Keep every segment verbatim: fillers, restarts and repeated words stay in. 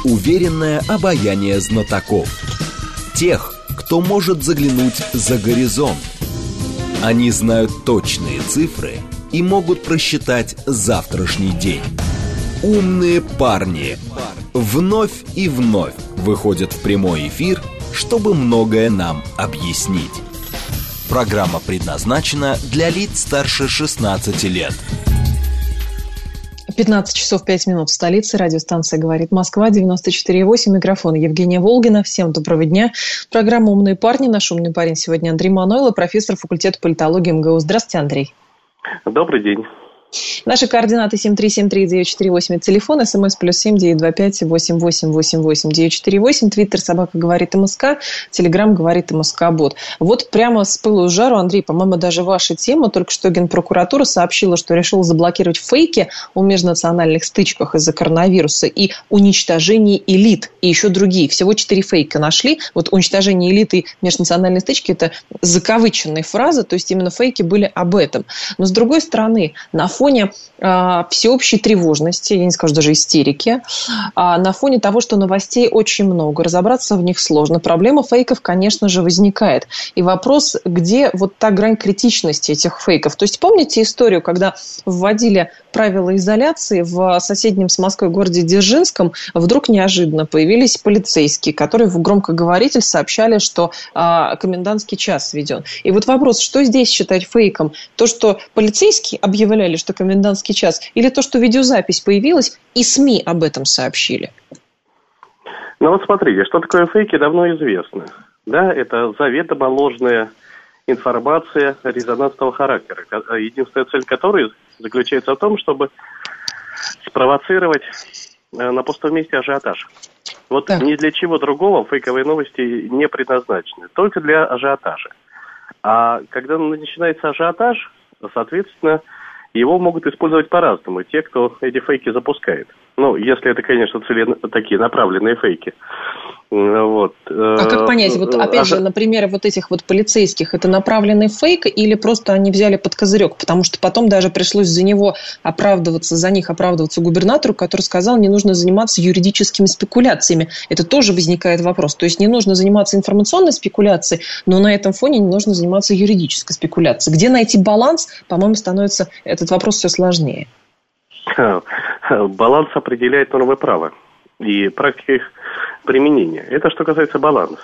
уверенное обаяние знатоков. Тех, кто может заглянуть за горизонт. Они знают точные цифры и могут просчитать завтрашний день. Умные парни вновь и вновь выходят в прямой эфир, чтобы многое нам объяснить. Программа предназначена для лиц старше шестнадцати лет. пятнадцать часов пять минут в столице. Радиостанция «Говорит Москва», девяносто четыре и восемь. Микрофон Евгения Волгина. Всем доброго дня. Программа «Умные парни». Наш умный парень сегодня Андрей Манойло, профессор факультета политологии эм гэ у. Здравствуйте, Андрей. Добрый день. Наши координаты семь три семь три девять четыре восемь. Телефон, смс плюс семь девять два пять восемь восемь восемь восемь девять четыре восемь. Твиттер собака говорит МСК. Телеграм говорит МСК Бот. Вот прямо с пылу с жару, Андрей, по-моему, даже ваша тема. Только что Генпрокуратура сообщила, что решила заблокировать фейки о межнациональных стычках из-за коронавируса и уничтожении элит. И еще другие. Всего четыре фейка нашли. Вот уничтожение элиты и межнациональные стычки – это закавыченные фразы. То есть именно фейки были об этом. Но с другой стороны, на фоне э, всеобщей тревожности, я не скажу даже истерики, э, на фоне того, что новостей очень много, разобраться в них сложно, проблема фейков, конечно же, возникает. И вопрос, где вот та грань критичности этих фейков. То есть помните историю, когда вводили правила изоляции в соседнем с Москвой городе Дзержинском, вдруг неожиданно появились полицейские, которые в громкоговоритель сообщали, что э, комендантский час введен. И вот вопрос, что здесь считать фейком? То, что полицейские объявляли, что комендантский час, или то, что видеозапись появилась, и СМИ об этом сообщили? Ну вот смотрите, что такое фейки, давно известно. Да, это заведомо ложная информация резонансного характера, единственная цель которой заключается в том, чтобы спровоцировать на пустом месте ажиотаж. Вот да. Ни для чего другого фейковые новости не предназначены, только для ажиотажа. А когда начинается ажиотаж, соответственно, его могут использовать по-разному, те, кто эти фейки запускает. Ну, если это, конечно, цели такие направленные фейки. Вот. А как понять, вот опять а... же, на примере вот этих вот полицейских, это направленный фейк или просто они взяли под козырек? Потому что потом даже пришлось за него оправдываться, за них оправдываться губернатору, который сказал, не нужно заниматься юридическими спекуляциями. Это тоже возникает вопрос. То есть не нужно заниматься информационной спекуляцией, но на этом фоне не нужно заниматься юридической спекуляцией. Где найти баланс, по-моему, становится этот вопрос все сложнее. Баланс определяет нормы права и практика их применения. Это что касается баланса.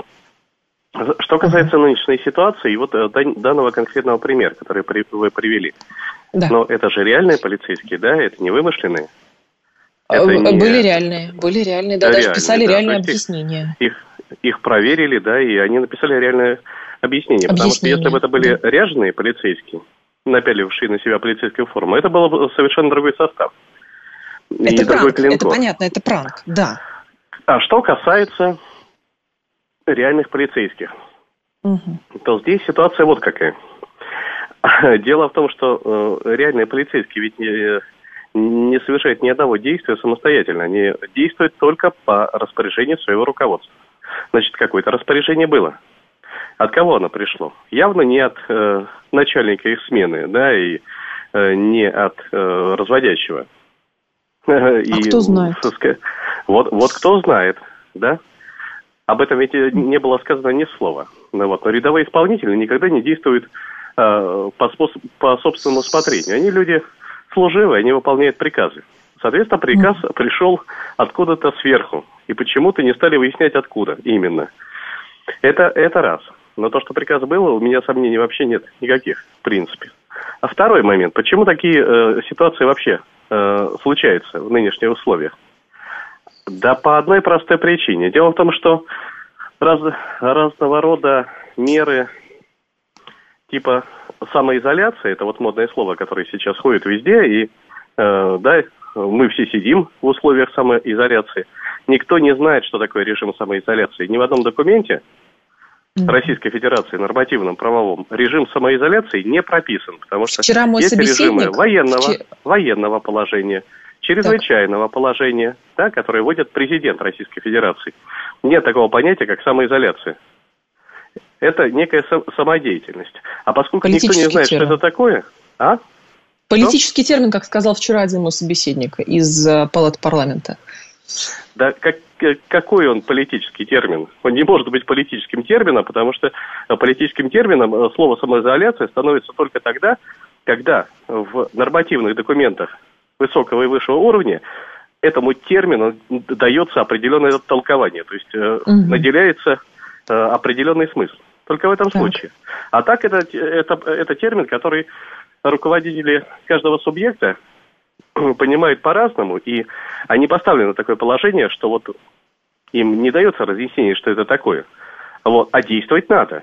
Что касается uh-huh. нынешней ситуации, и вот данного конкретного примера, который вы привели. Да. Но это же реальные полицейские, да? Это не вымышленные? Это не... Были реальные, были реальные, да, реальные, даже писали да, реальные объяснения. Их, их проверили, да, и они написали реальное объяснение. объяснение. Потому что если бы это были да. ряженые полицейские, напялившие на себя полицейскую форму, это был бы совершенно другой состав. Это пранк, это понятно, это пранк, да. А что касается реальных полицейских, угу. то здесь ситуация вот какая. Дело в том, что э, реальные полицейские ведь не, не совершают ни одного действия самостоятельно. Они действуют только по распоряжению своего руководства. Значит, какое-то распоряжение было. От кого оно пришло? Явно не от э, начальника их смены, да, и э, не от э, разводящего. А и, кто знает? Вот, вот кто знает, да? Об этом ведь не было сказано ни слова. Ну, вот. Но рядовые исполнители никогда не действуют э, по, способ, по собственному усмотрению. Они люди служивые, они выполняют приказы. Соответственно, приказ mm. пришел откуда-то сверху. И почему-то не стали выяснять, откуда именно. Это, это раз. Но то, что приказ был, у меня сомнений вообще нет никаких, в принципе. А второй момент. Почему такие э, ситуации вообще э, случаются в нынешних условиях? Да по одной простой причине. Дело в том, что раз, разного рода меры типа самоизоляции, это вот модное слово, которое сейчас ходит везде, и э, да, мы все сидим в условиях самоизоляции. Никто не знает, что такое режим самоизоляции. Ни в одном документе Российской Федерации, нормативном, правовом, режим самоизоляции не прописан, потому что Вчера мой есть собеседник... режимы военного, Вчера... военного положения, чрезвычайного так. положения, да, которые вводит президент Российской Федерации. Нет такого понятия, как самоизоляция. Это некая самодеятельность. А поскольку никто не знает, термин. что это такое... А? Политический что? термин, как сказал вчера один мой собеседник из Палаты парламента. Да как, какой он политический термин? Он не может быть политическим термином, потому что политическим термином слово «самоизоляция» становится только тогда, когда в нормативных документах высокого и высшего уровня этому термину дается определенное толкование, то есть угу. наделяется определенный смысл. Только в этом так. случае. А так это, это, это термин, который руководители каждого субъекта понимают по-разному, и они поставлены в такое положение, что вот им не дается разъяснение, что это такое. Вот, а действовать надо.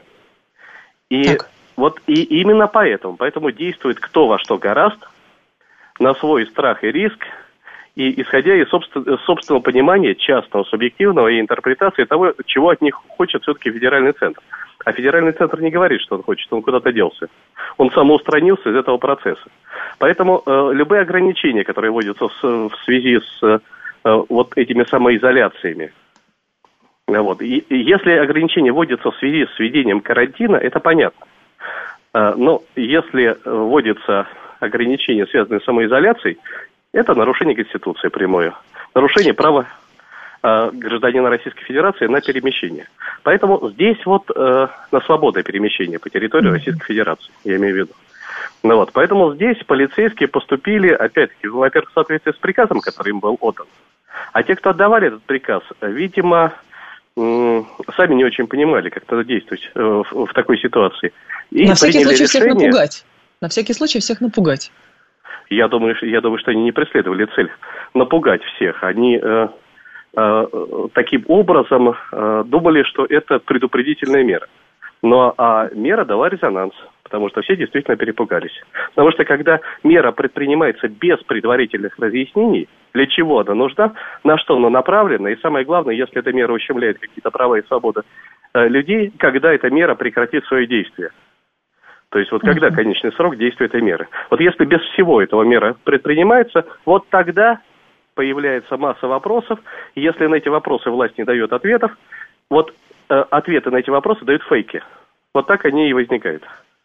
И так. вот и именно поэтому, поэтому действует кто во что гораст, на свой страх и риск, и исходя из собствен, собственного понимания частного, субъективного и интерпретации того, чего от них хочет все-таки федеральный центр. А федеральный центр не говорит, что он хочет, он куда-то делся. Он самоустранился из этого процесса. Поэтому э, любые ограничения, которые вводятся в, в связи с э, вот этими самоизоляциями, вот, и, и если ограничения вводятся в связи с введением карантина, это понятно. Э, но если вводятся ограничения, связанные с самоизоляцией, это нарушение Конституции прямое, нарушение права э, гражданина Российской Федерации на перемещение. Поэтому здесь вот э, на свободное перемещение по территории Российской Федерации, я имею в виду. Ну вот, поэтому здесь полицейские поступили, опять-таки, во-первых, в соответствии с приказом, который им был отдан. А те, кто отдавали этот приказ, видимо, э, сами не очень понимали, как надо действовать э, в, в такой ситуации. И на всякий случай решение... всех напугать. На всякий случай всех напугать. Я думаю, я думаю, что они не преследовали цель напугать всех. Они э, э, таким образом э, думали, что это предупредительная мера. Но а мера дала резонанс, потому что все действительно перепугались. Потому что когда мера предпринимается без предварительных разъяснений, для чего она нужна, на что она направлена, и самое главное, если эта мера ущемляет какие-то права и свободы э, людей, когда эта мера прекратит свое действие. То есть вот когда конечный срок действия этой меры. Вот если без всего этого мера предпринимается, вот тогда появляется масса вопросов. И если на эти вопросы власть не дает ответов, вот э, ответы на эти вопросы дают фейки. Вот так они и возникают.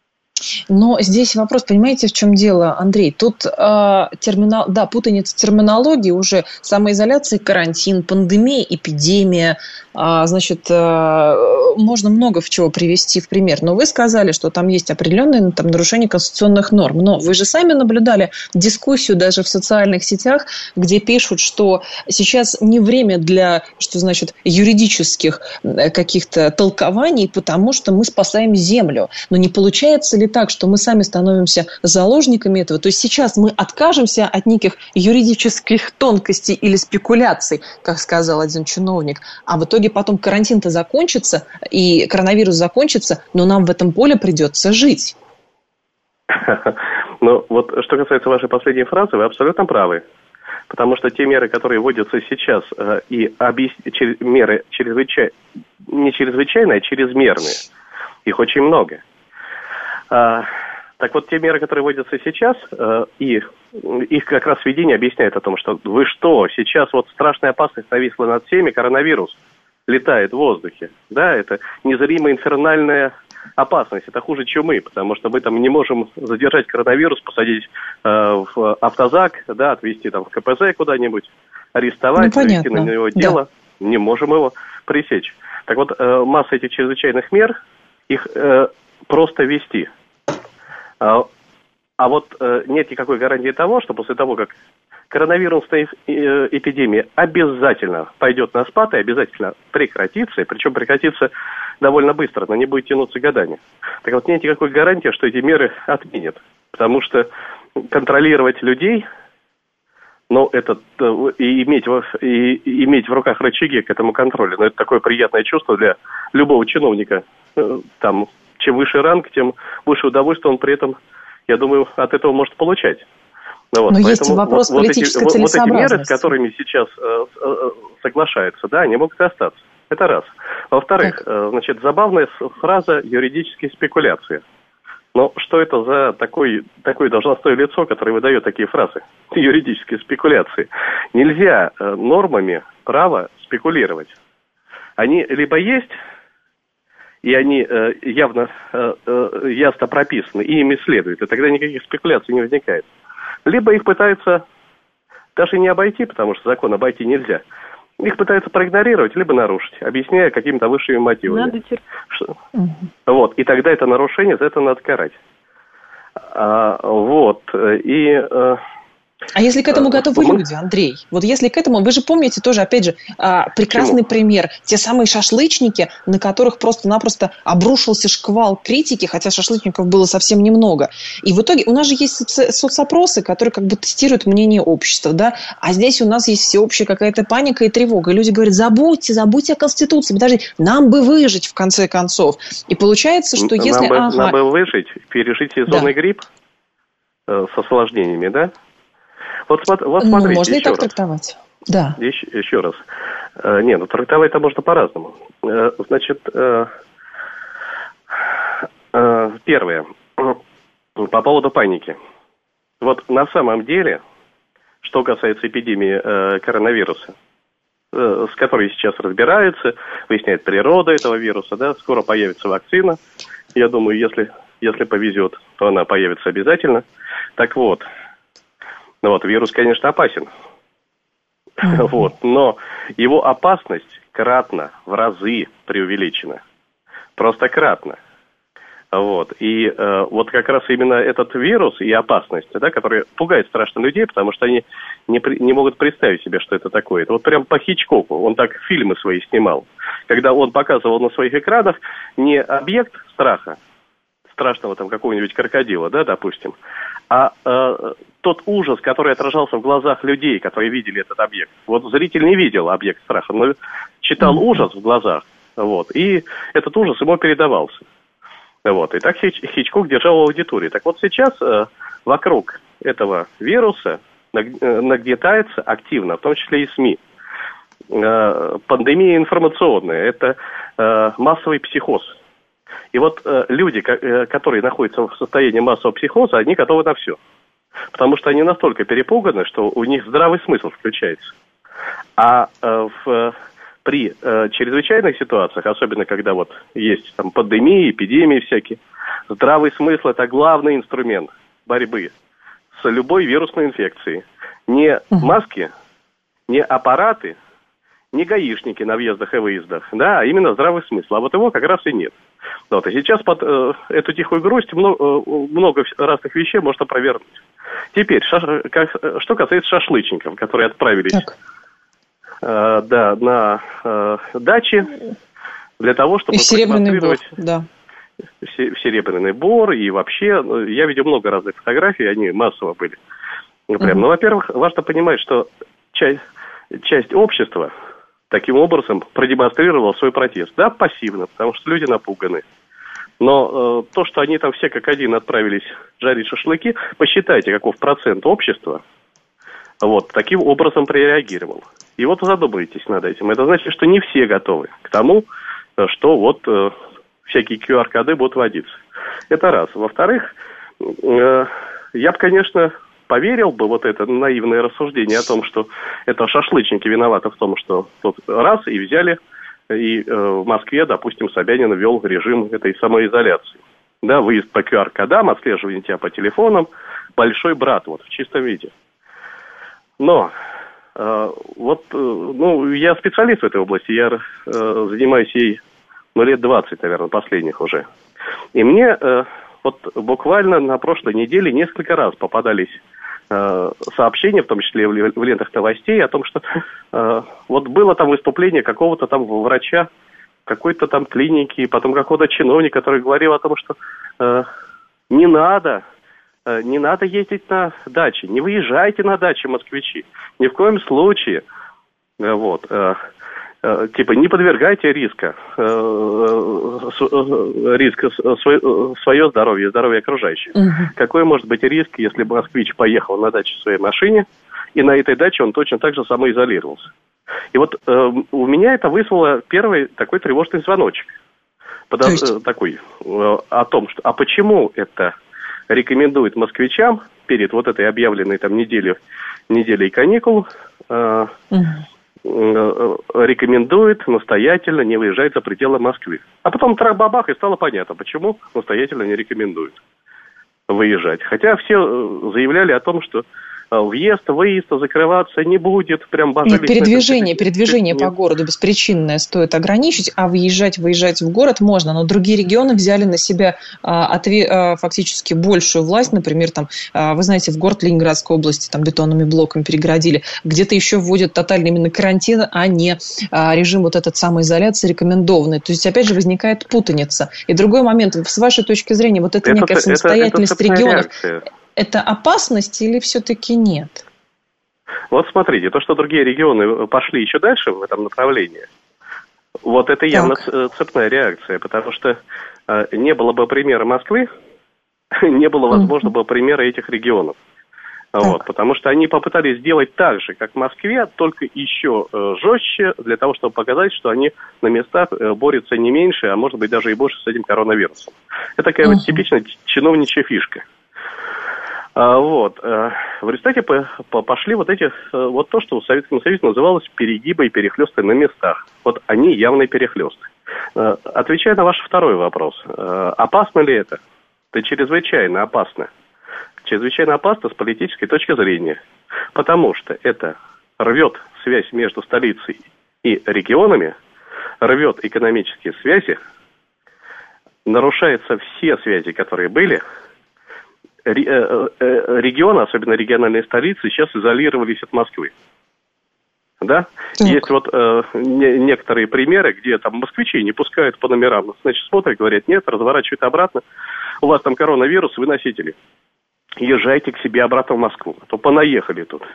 Но здесь вопрос, понимаете, в чем дело, Андрей? Тут э, терминал, да, путаница терминологии уже, самоизоляция, карантин, пандемия, эпидемия, э, значит, э, можно много в чего привести в пример. Но вы сказали, что там есть определенные там, нарушения конституционных норм. Но вы же сами наблюдали дискуссию даже в социальных сетях, где пишут, что сейчас не время для, что значит, юридических каких-то толкований, потому что мы спасаем землю. Но не получается ли так, что мы сами становимся заложниками этого? То есть сейчас мы откажемся от неких юридических тонкостей или спекуляций, как сказал один чиновник, а в итоге потом карантин-то закончится, и коронавирус закончится, но нам в этом поле придется жить. Ну, вот что касается вашей последней фразы, вы абсолютно правы. Потому что те меры, которые вводятся сейчас, и объяс... меры чрезвычай... не чрезвычайные, а чрезмерные, их очень много. А, так вот, те меры, которые вводятся сейчас, э, и их как раз введение объясняет о том, что вы что, сейчас вот страшная опасность нависла над всеми, коронавирус летает в воздухе. Да, это незримая инфернальная опасность, это хуже чумы, потому что мы там не можем задержать коронавирус, посадить э, в автозак, да, отвезти там в ка пэ зэ куда-нибудь, арестовать, ну, завести на него дело, да. Не можем его пресечь. Так вот, э, масса этих чрезвычайных мер, их э, просто вести. А, а вот э, нет никакой гарантии того, что после того, как коронавирусная эпидемия обязательно пойдет на спад и обязательно прекратится, и причем прекратится довольно быстро, но не будет тянуться годами. Так вот, нет никакой гарантии, что эти меры отменят. Потому что контролировать людей, ну, это и иметь, и, и иметь в руках рычаги к этому контролю, ну, это такое приятное чувство для любого чиновника. Там, чем выше ранг, тем выше удовольствие он при этом, я думаю, от этого может получать. Ну, вот, но есть вопрос вот, политической вот эти, целесообразности. Вот эти меры, с которыми сейчас э, э, соглашаются, да, они могут остаться. Это раз. Во-вторых, э, значит, забавная фраза «юридические спекуляции». Но что это за такой, такое должностное лицо, которое выдает такие фразы? Юридические спекуляции. Нельзя э, нормами права спекулировать. Они либо есть, и они э, явно э, э, ясно прописаны, и ими следуют, и тогда никаких спекуляций не возникает. Либо их пытаются даже не обойти, потому что закон обойти нельзя, их пытаются проигнорировать, либо нарушить, объясняя какими-то высшими мотивами. Надо терпеть. Угу. Вот, и тогда это нарушение, за это надо карать. А, вот, и... А если к этому готовы мы... люди, Андрей? Вот если к этому... Вы же помните тоже, опять же, прекрасный Почему? пример. Те самые шашлычники, на которых просто-напросто обрушился шквал критики, хотя шашлычников было совсем немного. И в итоге у нас же есть соци... соцопросы, которые как бы тестируют мнение общества, да? А здесь у нас есть всеобщая какая-то паника и тревога. И люди говорят, забудьте, забудьте о Конституции. Подождите, нам бы выжить в конце концов. И получается, что если... Нам бы, ага... нам бы выжить, пережить сезонный да. грипп э, с осложнениями, да? Вот, вот смотрите, ну, можно и так раз. трактовать. Да. Еще, еще раз. Э, не, ну трактовать-то можно по-разному. Э, значит, э, э, первое. По поводу паники. Вот на самом деле, что касается эпидемии э, коронавируса, э, с которой сейчас разбираются, выясняют природу этого вируса, да, скоро появится вакцина. Я думаю, если, если повезет, то она появится обязательно. Так вот. Ну вот, вирус, конечно, опасен, mm-hmm. вот, но его опасность кратно, в разы преувеличена, просто кратно, вот, и э, вот как раз именно этот вирус и опасность, да, который пугает страшно людей, потому что они не, при, не могут представить себе, что это такое. Это вот прям по Хичкоку, он так фильмы свои снимал, когда он показывал на своих экранах не объект страха, страшного там какого-нибудь крокодила, да, допустим, а э, тот ужас, который отражался в глазах людей, которые видели этот объект. Вот зритель не видел объект страха, но читал mm-hmm. ужас в глазах, вот, и этот ужас ему передавался. Вот, и так Хич, Хичкок держал в аудитории. Так вот сейчас э, вокруг этого вируса нагнетается активно, в том числе и СМИ. Э, пандемия информационная, это э, массовый психоз. И вот э, люди, к- которые находятся в состоянии массового психоза, они готовы на все. Потому что они настолько перепуганы, что у них здравый смысл включается. А э, в, при э, чрезвычайных ситуациях, особенно когда вот есть там пандемии, эпидемии всякие, здравый смысл – это главный инструмент борьбы с любой вирусной инфекцией. Не маски, не аппараты, не гаишники на въездах и выездах, да, а именно здравый смысл. А вот его как раз и нет. Вот, и сейчас под э, эту тихую грусть много, много разных вещей можно опровергнуть. Теперь, шаш, как, что касается шашлычников, которые отправились э, да, на э, дачи для того, чтобы... И Серебряный Бор, да. Серебряный Бор, и вообще, я видел много разных фотографий, они массово были. Прям. Uh-huh. Ну, во-первых, важно понимать, что часть, часть общества таким образом продемонстрировала свой протест. Да, пассивно, потому что люди напуганы. Но э, то, что они там все как один отправились жарить шашлыки, посчитайте, каков процент общества, вот, таким образом прореагировал. И вот задумайтесь над этим. Это значит, что не все готовы к тому, что вот э, всякие ку ар коды будут вводиться. Это раз. Во-вторых, э, я бы, конечно... поверил бы вот это наивное рассуждение о том, что это шашлычники виноваты в том, что вот раз и взяли, и э, в Москве, допустим, Собянин ввел режим этой самоизоляции. Да, выезд по ку ар кодам, отслеживание тебя по телефонам, большой брат вот в чистом виде. Но э, вот, э, ну, я специалист в этой области, я э, занимаюсь ей, ну, лет двадцать, наверное, последних уже. И мне... Э, Вот буквально на прошлой неделе несколько раз попадались э, сообщения, в том числе в, в лентах новостей, о том, что э, вот было там выступление какого-то там врача, какой-то там клиники, потом какого-то чиновника, который говорил о том, что э, не надо, э, не надо ездить на дачи, не выезжайте на дачи, москвичи, ни в коем случае. Э, вот. Э, Типа, не подвергайте риска, риска свое здоровье, здоровье окружающих. Угу. Какой может быть риск, если москвич поехал на дачу в своей машине, и на этой даче он точно так же самоизолировался? И вот э, у меня это вызвало первый такой тревожный звоночек. Подо... есть... Такой, э, о том, что, а почему это рекомендует москвичам перед вот этой объявленной там неделей, неделей каникул, э, угу. рекомендует настоятельно не выезжать за пределы Москвы. А потом трах-бабах, и стало понятно, почему настоятельно не рекомендует выезжать. Хотя все заявляли о том, что въезд, выезд закрываться не будет. Прям Нет, передвижение, передвижение по городу беспричинное стоит ограничить, а выезжать, выезжать в город можно. Но другие регионы взяли на себя а, отве- а, фактически большую власть. Например, там, а, вы знаете, в город Ленинградской области там бетонными блоками перегородили. Где-то еще вводят тотальный именно карантин, а не а, режим вот этот самоизоляции рекомендованный. То есть, опять же, возникает путаница. И другой момент, с вашей точки зрения, вот эта это, некая самостоятельность это, это регионов, реакция. Это опасность или все-таки нет? Вот смотрите, то, что другие регионы пошли еще дальше в этом направлении, вот это явно так. цепная реакция, потому что э, не было бы примера Москвы, не было, возможно, бы примера этих регионов. Вот, потому что они попытались сделать так же, как в Москве, только еще э, жестче, для того, чтобы показать, что они на местах э, борются не меньше, а может быть даже и больше с этим коронавирусом. Это такая uh-huh. вот типичная чиновничья фишка. А, вот. А, в результате по, по, пошли вот эти, вот то, что в Советском Союзе называлось перегибы и перехлесты на местах. Вот они явные перехлесты. А, отвечая на ваш второй вопрос, а, опасно ли это? Это чрезвычайно опасно. Чрезвычайно опасно с политической точки зрения, потому что это рвет связь между столицей и регионами, рвет экономические связи, нарушаются все связи, которые были. Регионы, особенно региональные столицы, сейчас изолировались от Москвы. Да? Есть вот э, не, некоторые примеры, где там москвичи не пускают по номерам. Значит, смотрят, говорят, нет, разворачивают обратно. У вас там коронавирус, вы носители. Езжайте к себе обратно в Москву. А то понаехали тут.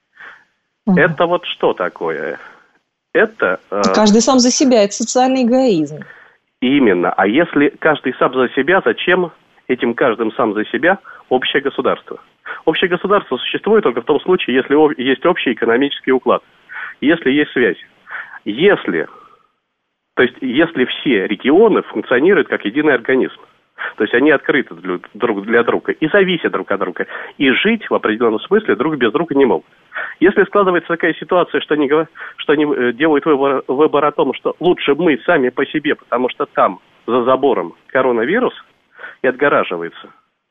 Угу. Это вот что такое? Это... Э, каждый сам за себя. Это социальный эгоизм. Именно. А если каждый сам за себя, зачем этим каждым сам за себя общее государство? Общее государство существует только в том случае, если есть общий экономический уклад. Если есть связь. Если... То есть, если все регионы функционируют как единый организм. То есть они открыты друг для друга и зависят друг от друга. И жить в определенном смысле друг без друга не могут. Если складывается такая ситуация, что они, что они делают выбор, выбор о том, что лучше мы сами по себе, потому что там за забором коронавирус и отгораживается,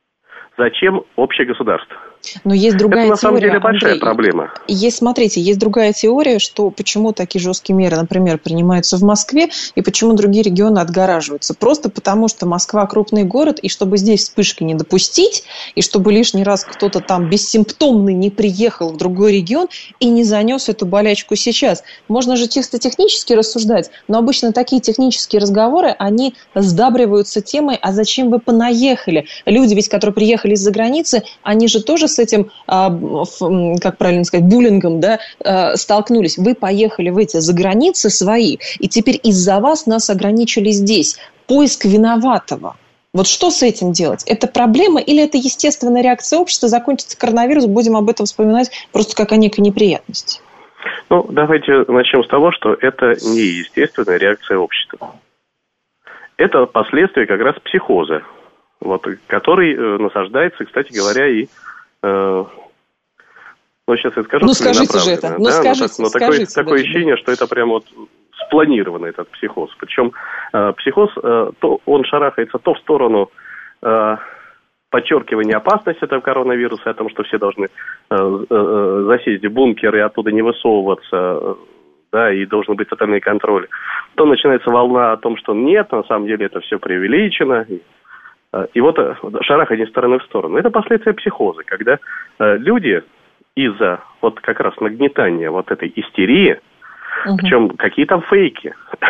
зачем общее государство? Но есть другая это, на самом теория, деле, большая Андрей, проблема. Есть, смотрите, есть другая теория, что почему такие жесткие меры, например, принимаются в Москве, и почему другие регионы отгораживаются. Просто потому, что Москва крупный город, и чтобы здесь вспышки не допустить, и чтобы лишний раз кто-то там бессимптомный не приехал в другой регион и не занес эту болячку сейчас. Можно же чисто технически рассуждать, но обычно такие технические разговоры, они сдабриваются темой, а зачем вы понаехали? Люди ведь, которые приехали из-за границы, они же тоже с этим, как правильно сказать, буллингом, да, столкнулись. Вы поехали в эти заграницы свои, и теперь из-за вас нас ограничили здесь. Поиск виноватого. Вот что с этим делать? Это проблема или это естественная реакция общества? Закончится коронавирус, будем об этом вспоминать просто как о некой неприятности. Ну, давайте начнем с того, что это не естественная реакция общества. Это последствия как раз психоза, вот, который э, насаждается, кстати говоря, и Ну, сейчас я скажу, ну, скажите же это. Ну, да? скажите, но, но скажите, такое, такое ощущение, что это прям вот спланированный этот психоз. Причем э, психоз, э, то, он шарахается то в сторону э, подчеркивания опасности этого коронавируса, о том, что все должны э, э, засесть в бункер и оттуда не высовываться, да, и должен быть тотальный контроль. То начинается волна о том, что нет, на самом деле это все преувеличено. И вот шарахание из стороны в сторону. Это последствия психоза, когда э, люди из-за вот как раз нагнетания вот этой истерии, угу. Причем какие там фейки,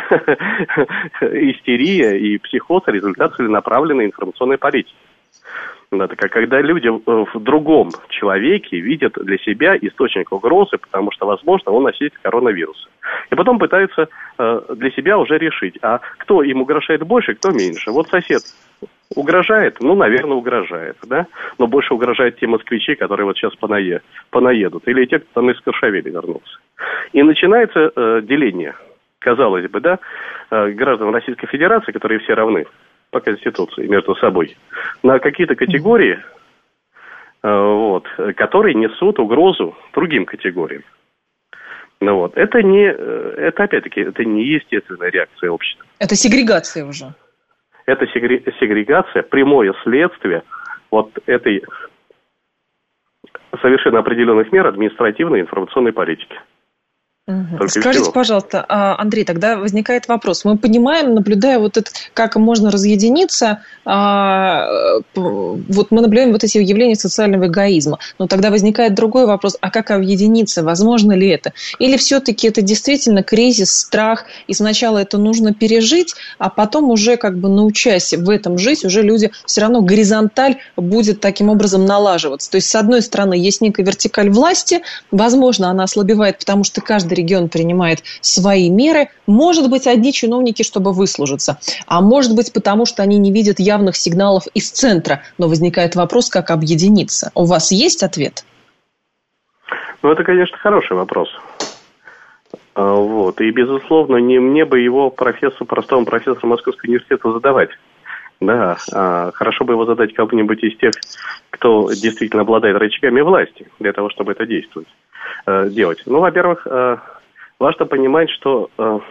истерия и психоз – результат целенаправленной информационной политики. Это как когда люди в другом человеке видят для себя источник угрозы, потому что, возможно, он носитель коронавируса. И потом пытаются э, для себя уже решить, а кто им угрожает больше, кто меньше. Вот сосед угрожает, ну, наверное, угрожает, да? Но больше угрожают те москвичи, которые вот сейчас понае, понаедут, или те, кто там из Корошавели вернулся. И начинается э, деление, казалось бы, да, э, граждан Российской Федерации, которые все равны по Конституции между собой, на какие-то категории, э, вот, которые несут угрозу другим категориям. Ну, вот. Это не, это опять-таки, это не естественная реакция общества. Это сегрегация уже. Это сегрегация, прямое следствие вот этой совершенно определенных мер административной и информационной политики. Угу. Скажите, пожалуйста, Андрей, тогда возникает вопрос. Мы понимаем, наблюдая вот это, как можно разъединиться, вот мы наблюдаем вот эти явления социального эгоизма. Но тогда возникает другой вопрос, а как объединиться? Возможно ли это? Или все-таки это действительно кризис, страх, и сначала это нужно пережить, а потом уже как бы научаясь в этом жить, уже люди все равно горизонталь будет таким образом налаживаться. То есть, с одной стороны, есть некая вертикаль власти, возможно, она ослабевает, потому что каждый регион принимает свои меры. Может быть, одни чиновники, чтобы выслужиться. А может быть, потому что они не видят явных сигналов из центра. Но возникает вопрос, как объединиться. У вас есть ответ? Ну, это, конечно, хороший вопрос. Вот. И, безусловно, не мне бы его профессору, простому профессору Московского университета задавать. Да, а хорошо бы его задать кому-нибудь из тех, кто действительно обладает рычагами власти, для того, чтобы это действовать. делать. Ну, во-первых, важно понимать, что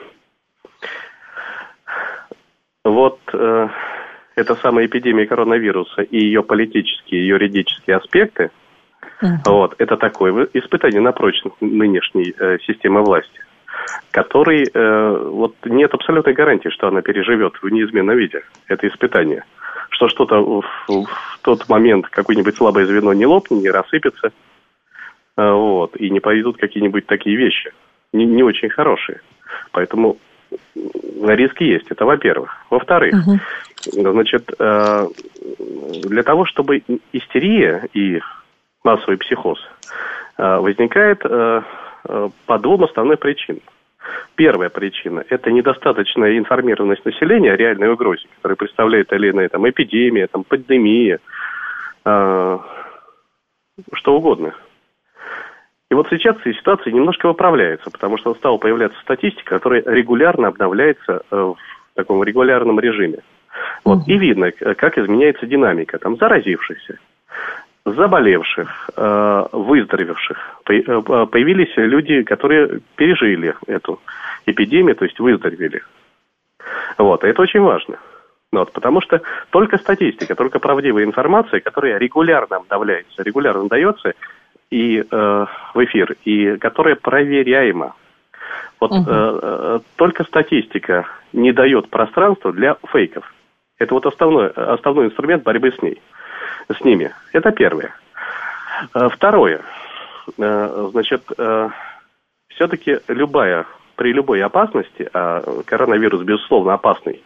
вот эта самая эпидемия коронавируса и ее политические, и юридические аспекты, uh-huh. вот, это такое испытание на прочность нынешней системы власти, который, вот, нет абсолютной гарантии, что она переживет в неизменном виде, это испытание. Что что-то в, в тот момент, какое-нибудь слабое звено не лопнет, не рассыпется, вот, и не пойдут какие-нибудь такие вещи, не, не очень хорошие. Поэтому риски есть, это во-первых. Во-вторых, угу. значит, для того, чтобы истерия и массовый психоз возникает по двум основным причинам. Первая причина – это недостаточная информированность населения о реальной угрозе, которая представляет или иная там, эпидемия, там, пандемия, э, что угодно. И вот сейчас ситуация немножко выправляется, потому что стала появляться статистика, которая регулярно обновляется э, в таком регулярном режиме. Вот, mm-hmm. И видно, как изменяется динамика там, заразившихся, заболевших, выздоровевших. Появились люди, которые пережили эту эпидемию, то есть выздоровели. Вот, и это очень важно. Вот, потому что только статистика, только правдивая информация, которая регулярно обновляется, регулярно дается и, э, в эфир, и которая проверяема. Вот угу. э, только статистика не дает пространства для фейков. Это вот основной, основной инструмент борьбы с ней. С ними. Это первое. Второе. Значит, все-таки любая, при любой опасности, а коронавирус, безусловно, опасный,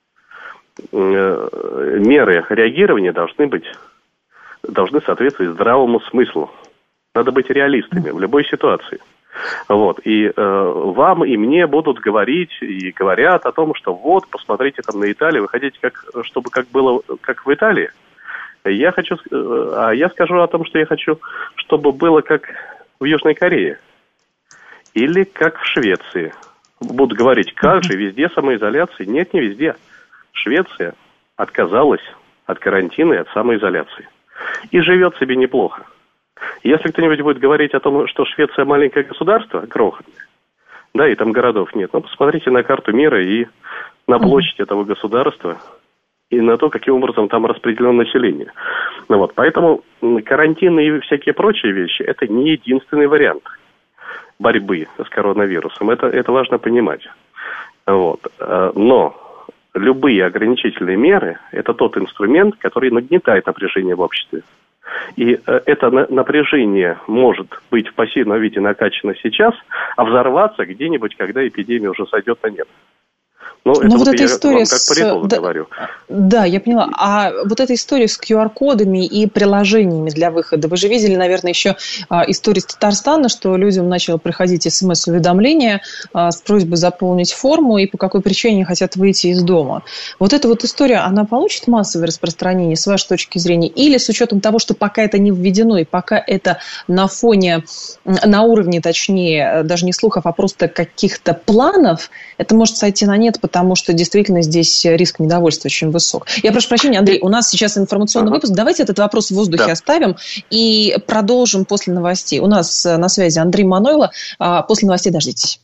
меры реагирования должны быть, должны соответствовать здравому смыслу. Надо быть реалистами в любой ситуации. Вот. И э, вам и мне будут говорить и говорят о том, что вот, посмотрите там на Италию, вы хотите, как, чтобы как было, как в Италии. Я хочу, а я скажу о том, что я хочу, чтобы было как в Южной Корее или как в Швеции. Будут говорить, как же, везде самоизоляция. Нет, не везде. Швеция отказалась от карантина и от самоизоляции. И живет себе неплохо. Если кто-нибудь будет говорить о том, что Швеция маленькое государство, крохотное, да, и там городов нет, ну, посмотрите на карту мира и на площадь этого государства, и на то, каким образом там распределено население. Ну, вот, поэтому карантин и всякие прочие вещи – это не единственный вариант борьбы с коронавирусом. Это, это важно понимать. Вот. Но любые ограничительные меры – это тот инструмент, который нагнетает напряжение в обществе. И это напряжение может быть в пассивном виде накачано сейчас, а взорваться где-нибудь, когда эпидемия уже сойдет на нет. Ну, это вот, вот эта история с... как политолог да, говорю. Да, я поняла. А вот эта история с ку ар кодами и приложениями для выхода. Вы же видели, наверное, еще историю из Татарстана, что людям начало приходить смс-уведомления с просьбой заполнить форму и по какой причине хотят выйти из дома. Вот эта вот история, она получит массовое распространение, с вашей точки зрения? Или с учетом того, что пока это не введено, и пока это на фоне, на уровне, точнее, даже не слухов, а просто каких-то планов, это может сойти на нет, потому что действительно здесь риск недовольства очень высок. Я прошу прощения, Андрей, у нас сейчас информационный ага. выпуск. Давайте этот вопрос в воздухе да. оставим и продолжим после новостей. У нас на связи Андрей Манойло. После новостей дождитесь.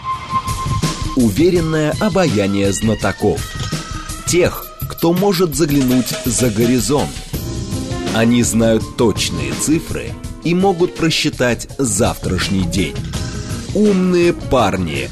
Уверенное обаяние знатоков. Тех, кто может заглянуть за горизонт. Они знают точные цифры и могут просчитать завтрашний день. Умные парни.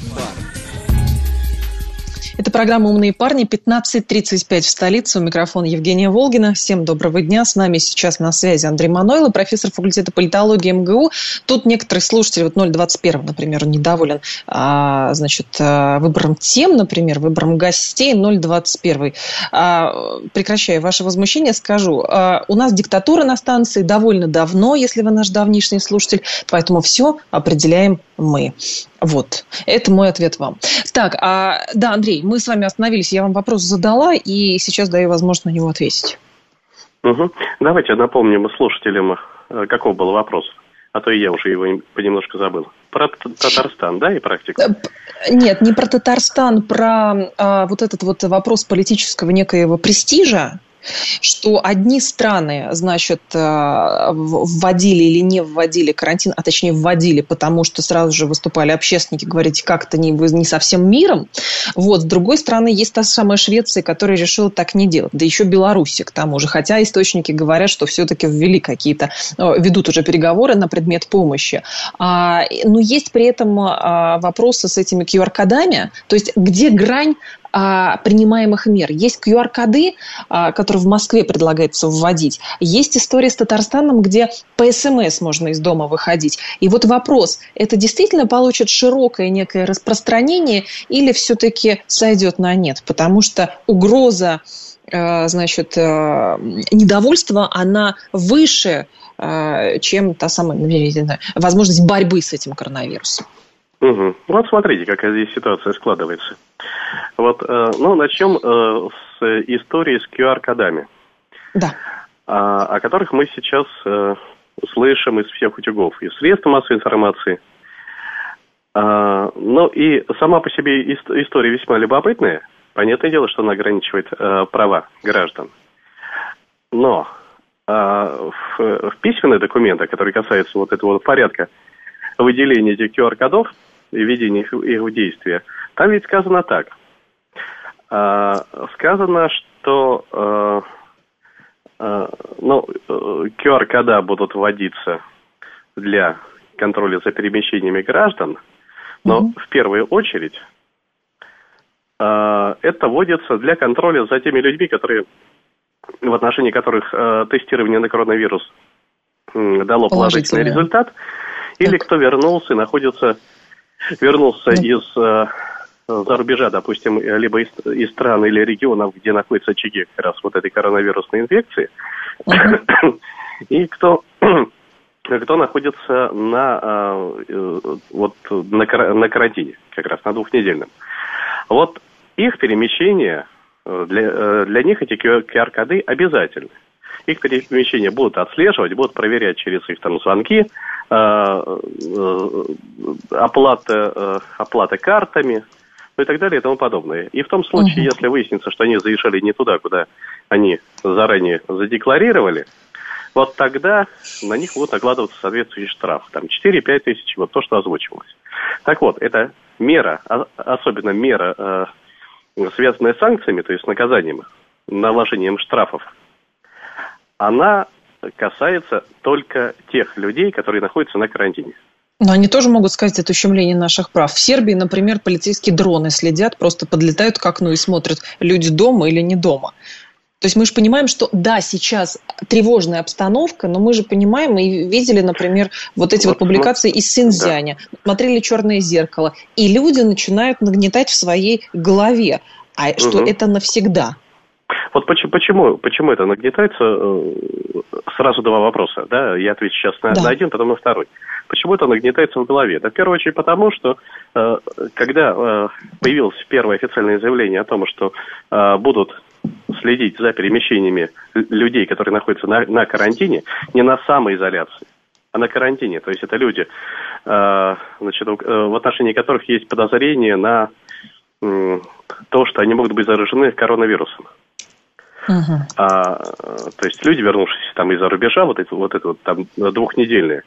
Это программа «Умные парни», пятнадцать тридцать пять в столице. У микрофона Евгения Волгина. Всем доброго дня. С нами сейчас на связи Андрей Манойло, профессор факультета политологии эм гэ у. Тут некоторые слушатели, вот ноль двадцать один, например, недоволен а, значит, выбором тем, например, выбором гостей. ноль двадцать один. А, прекращаю ваше возмущение, скажу. А, у нас диктатура на станции довольно давно, если вы наш давнишний слушатель, поэтому все определяем мы. Вот, это мой ответ вам. Так, а, да, Андрей, мы с вами остановились, я вам вопрос задала, и сейчас даю возможность на него ответить. Угу. Давайте напомним слушателям, каков был вопрос, а то и я уже его понемножку забыл. Про Татарстан, да, и практику? Нет, не про Татарстан, про а, вот этот вот вопрос политического некоего престижа, что одни страны, значит, вводили или не вводили карантин, а точнее вводили, потому что сразу же выступали общественники, говорить, как-то не, не совсем миром. Вот. С другой стороны, есть та самая Швеция, которая решила так не делать. Да еще Белоруссия к тому же. Хотя источники говорят, что все-таки ввели какие-то, ведут уже переговоры на предмет помощи. А, но есть при этом а, вопросы с этими ку ар-кодами. То есть, где грань принимаемых мер. Есть ку ар-коды, которые в Москве предлагается вводить. Есть история с Татарстаном, где по эс эм эс можно из дома выходить. И вот вопрос, это действительно получит широкое некое распространение или все-таки сойдет на нет? Потому что угроза, значит, недовольства, она выше, чем та самая, не знаю, возможность борьбы с этим коронавирусом. Угу. Вот смотрите, какая здесь ситуация складывается. Вот, э, ну, начнем э, с истории с ку ар-кодами, да. о, о которых мы сейчас э, слышим из всех утюгов, из средств массовой информации. Э, ну, и сама по себе ис- история весьма любопытная. Понятное дело, что она ограничивает э, права граждан. Но э, в, в письменных документах, которые касаются вот этого вот порядка выделения этих ку ар-кодов и введения их, их в действие, там ведь сказано так. А, сказано, что а, а, ну, ку ар-кода будут вводиться для контроля за перемещениями граждан, но mm-hmm. в первую очередь а, это вводится для контроля за теми людьми, которые, в отношении которых а, тестирование на коронавирус м, дало положительный результат, или так. Кто вернулся и находится, вернулся да. из э, за рубежа, допустим, либо из, из стран или регионов, где находятся очаги как раз вот этой коронавирусной инфекции, uh-huh. и кто, кто находится на, э, вот, на, на карантине, как раз на двухнедельном. Вот их перемещение, для, для них эти ку ар-коды обязательны. Их перемещения будут отслеживать, будут проверять через их там звонки, э, э, оплата, э, оплата картами, ну и так далее и тому подобное. И в том случае, uh-huh. если выяснится, что они заезжали не туда, куда они заранее задекларировали, вот тогда на них будут накладываться соответствующий штраф. Там четыре-пять тысяч, вот то, что озвучивалось. Так вот, это мера, особенно мера, э, связанная с санкциями, то есть с наказанием, наложением штрафов, она касается только тех людей, которые находятся на карантине. Но они тоже могут сказать, это ущемление наших прав. В Сербии, например, полицейские дроны следят, просто подлетают к окну и смотрят, люди дома или не дома. То есть мы же понимаем, что да, сейчас тревожная обстановка, но мы же понимаем и видели, например, вот эти вот, вот публикации из Синьцзяня, да. Смотрели «Черное зеркало», и люди начинают нагнетать в своей голове, а что угу. это навсегда. Вот почему, почему, почему это нагнетается? Сразу два вопроса, да, я отвечу сейчас на, да. на один, потом на второй. Почему это нагнетается в голове? Да, в первую очередь потому, что э, когда э, появилось первое официальное заявление о том, что э, будут следить за перемещениями людей, которые находятся на, на карантине, не на самоизоляции, а на карантине. То есть это люди, э, значит, э, в отношении которых есть подозрение на э, то, что они могут быть заражены коронавирусом. Uh-huh. А, то есть люди, вернувшиеся там из-за рубежа, вот это вот, это вот там двухнедельные.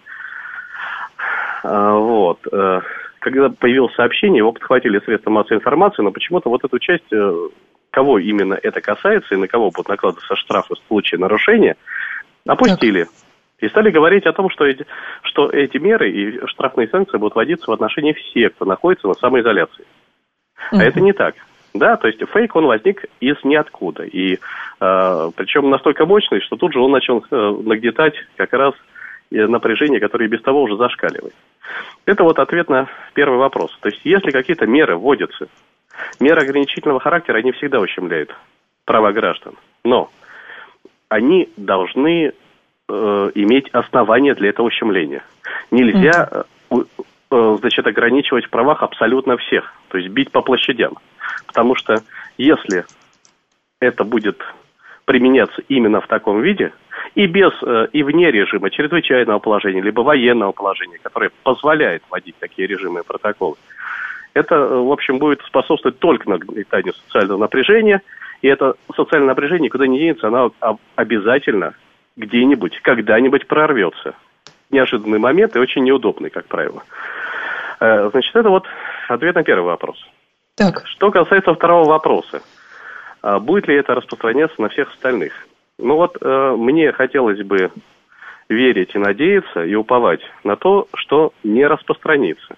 А, вот. Когда появилось сообщение, его подхватили средства массовой информации, но почему-то вот эту часть, кого именно это касается и на кого будут накладываться штрафы в случае нарушения, опустили. Так. И стали говорить о том, что эти, что эти меры и штрафные санкции будут вводиться в отношении всех, кто находится на самоизоляции. Uh-huh. А это не так. Да, то есть фейк, он возник из ниоткуда. И э, причем настолько мощный, что тут же он начал э, нагнетать как раз напряжение, которое и без того уже зашкаливает. Это вот ответ на первый вопрос. То есть если какие-то меры вводятся, меры ограничительного характера, они всегда ущемляют права граждан. Но они должны э, иметь основания для этого ущемления. Нельзя, э, э, значит, ограничивать в правах абсолютно всех. То есть бить по площадям. Потому что если это будет применяться именно в таком виде, и без, э, и вне режима чрезвычайного положения, либо военного положения, которое позволяет вводить такие режимы и протоколы, это, в общем, будет способствовать только нагнетанию социального напряжения, и это социальное напряжение никуда не денется, оно обязательно где-нибудь, когда-нибудь прорвется. Неожиданный момент и очень неудобный, как правило. Э, значит, это вот ответ на первый вопрос. Так. Что касается второго вопроса, а будет ли это распространяться на всех остальных? Ну вот э, мне хотелось бы верить и надеяться, и уповать на то, что не распространится.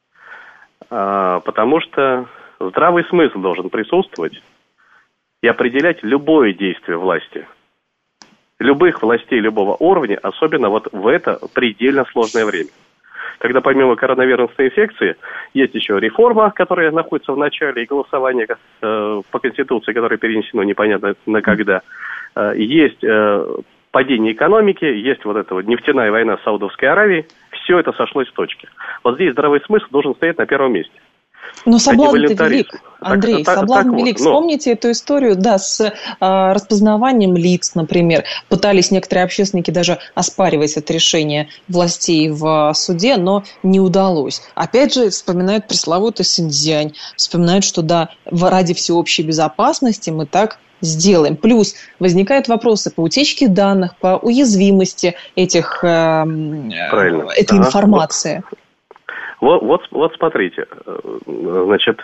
А, потому что здравый смысл должен присутствовать и определять любое действие власти. Любых властей любого уровня, особенно вот в это предельно сложное время. Когда помимо коронавирусной инфекции есть еще реформа, которая находится в начале, и голосование э, по Конституции, которое перенесено непонятно на когда. Э, есть э, падение экономики, есть вот эта вот нефтяная война с Саудовской Аравией. Все это сошлось с точки. Вот здесь здравый смысл должен стоять на первом месте. Но соблазн-то велик, Андрей, так, соблазн так, велик. Так вот, Вспомните но... эту историю, да, с э, распознаванием лиц, например. Пытались некоторые общественники даже оспаривать это решение властей в суде, но не удалось. Опять же, вспоминают пресловутый Синьцзянь, вспоминают, что да, ради всеобщей безопасности мы так сделаем. Плюс возникают вопросы по утечке данных, по уязвимости этих, э, этой ага. информации. Вот, вот, вот смотрите, значит,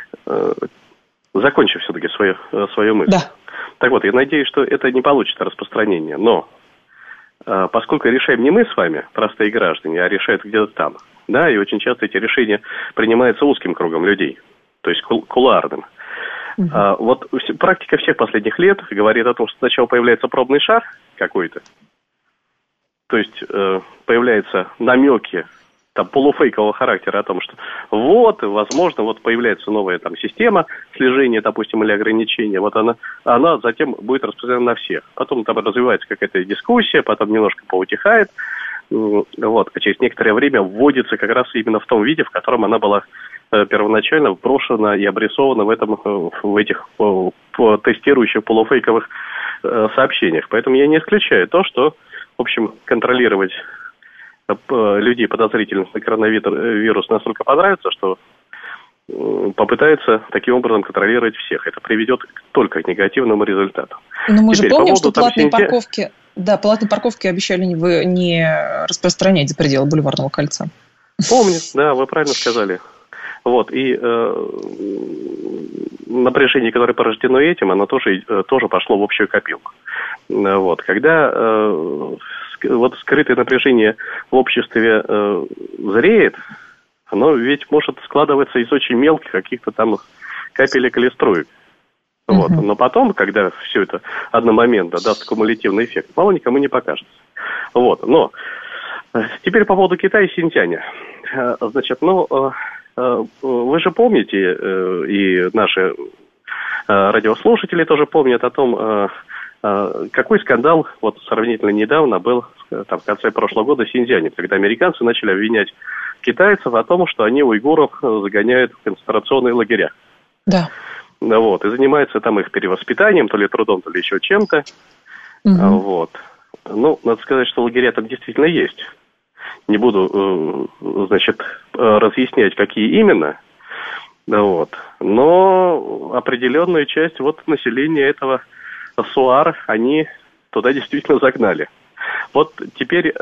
закончив все-таки свою, свою мысль. Да. Так вот, я надеюсь, что это не получит распространение, но поскольку решаем не мы с вами, простые граждане, а решают где-то там, да, и очень часто эти решения принимаются узким кругом людей, то есть кул- кулуарным. Угу. А, вот практика всех последних лет говорит о том, что сначала появляется пробный шар какой-то, то есть э, появляются намеки, там, полуфейкового характера о том, что вот, возможно, вот появляется новая там система слежения, допустим, или ограничения, вот она, она затем будет распространена на всех. Потом там развивается какая-то дискуссия, потом немножко поутихает, вот, а через некоторое время вводится как раз именно в том виде, в котором она была э, первоначально брошена и обрисована в, этом, в этих по, по тестирующих полуфейковых э, сообщениях. Поэтому я не исключаю то, что, в общем, контролировать людей, подозрительных на коронавирус, настолько понравится, что попытаются таким образом контролировать всех. Это приведет только к негативному результату. Но мы Теперь, же помним, что платные синтез... парковки, да, платные парковки обещали не, вы, не распространять за пределы Бульварного кольца. Помню, да, вы правильно сказали. Вот, и э, напряжение, которое порождено этим, оно тоже, тоже пошло в общую копилку. Вот, когда э, вот скрытое напряжение в обществе э, зреет, оно ведь может складываться из очень мелких каких-то там капелек или струек. Uh-huh. Вот. Но потом, когда все это одномоментно даст кумулятивный эффект, мало никому не покажется. Вот. Но теперь по поводу Китая и Синьцзяня. Значит, ну, вы же помните, и наши радиослушатели тоже помнят о том, какой скандал вот сравнительно недавно был там, в конце прошлого года в Синьцзяне, когда американцы начали обвинять китайцев о том, что они уйгуров загоняют в концентрационные лагеря. Да. Вот, и занимаются там их перевоспитанием, то ли трудом, то ли еще чем-то. Угу. Вот. Ну, надо сказать, что лагеря там действительно есть. Не буду, значит, разъяснять, какие именно. Вот. Но определенную часть вот населения этого СУАР они туда действительно загнали. Вот теперь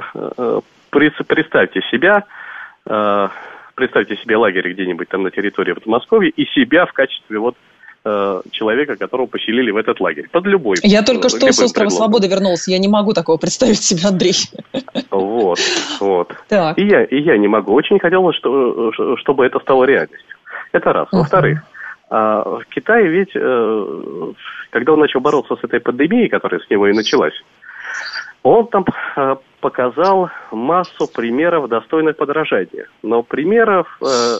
представьте себя, представьте себе лагерь где-нибудь там на территории Подмосковья и себя в качестве вот э, человека, которого поселили в этот лагерь. Под любой. Я только что с острова предлогом. Свободы вернулся. Я не могу такого представить себе, Андрей. Вот, вот. Так. И я, и я не могу. Очень хотелось, что, чтобы это стало реальностью. Это раз. Uh-huh. Во-вторых, в Китае ведь, когда он начал бороться с этой пандемией, которая с него и началась, он там показал массу примеров, достойных подражания. Но примеров,